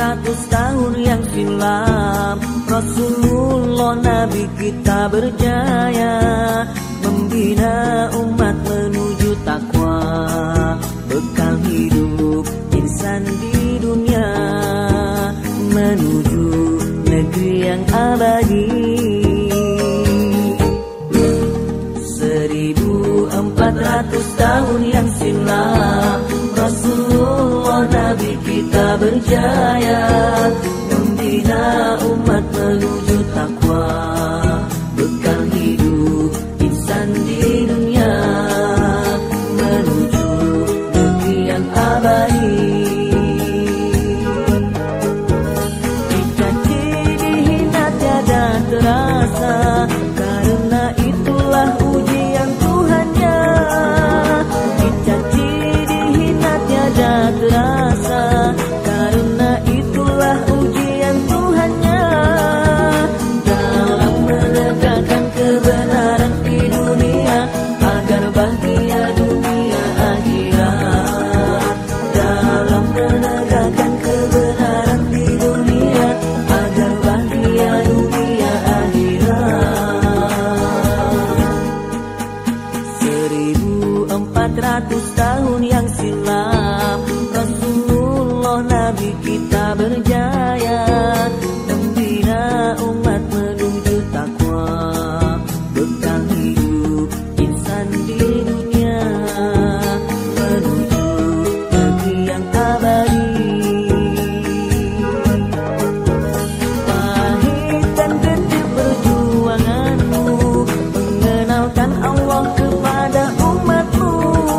400 tahun yang silam, Rasulullah Nabi kita berjaya membina umat menuju takwa, bekal hidup insan di dunia menuju negeri yang abadi. 1400 tahun yang silam, Rasulullah Nabi kita berjaya membina umat menuju takwa, bekal hidup insan di dunia menuju negeri yang abadi. Dicaci dihina tiada terasa, karena itulah ujian Tuhannya. Dicaci dihina tiada terasa, karena itulah ujian Tuhannya. Dalam menegakkan kebenaran di dunia, agar bahagia dunia akhirat. Dalam menegakkan kebenaran di dunia, agar bahagia dunia akhirat. 1400 tahun yang silam, Rasulullah Nabi kita berjaya membina umat menuju takwa, bekal hidup insan di dunia menuju negeri yang abadi. Pahit dan getir perjuanganmu mengenalkan Allah kepada umatmu.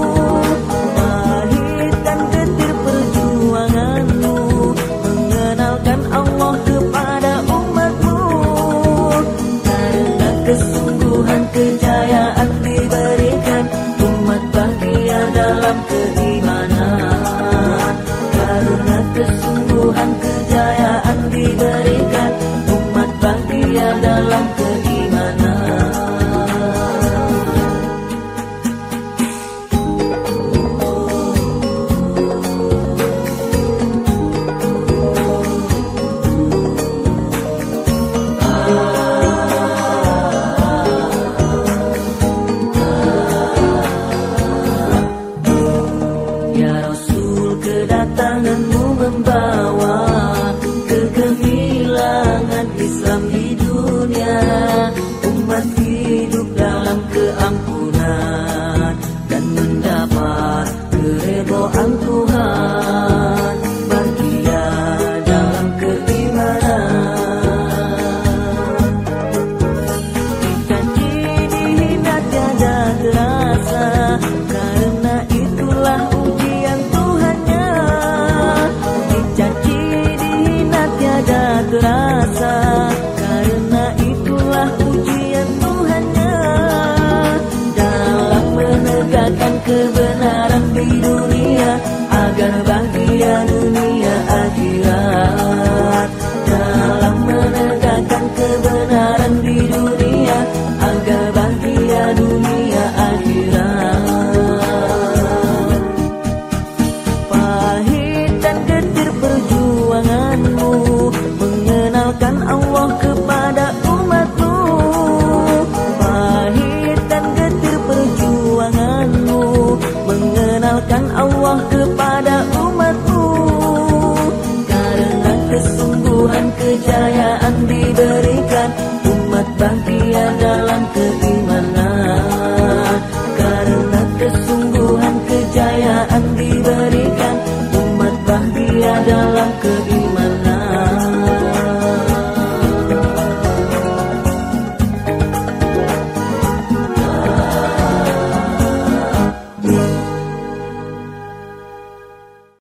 Pahit dan getir perjuanganmu mengenalkan Allah kepada umatmu. Karena kesungguhan kejayaan diberikan, umat bahagia dalam keimanan. Karena kesungguhan kejayaan diberikan, umat bahagia dalam keimanan. Ya